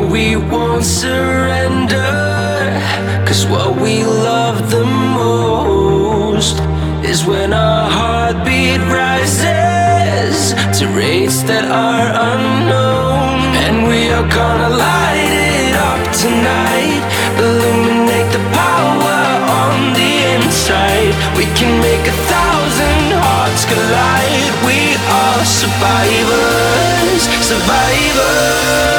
we won't surrender, 'cause what we love the most is when our heartbeat rises to rates that are unknown. And we are gonna light it up tonight, illuminate the power on the inside. We can make 1,000 hearts collide. We are survivors, survivors.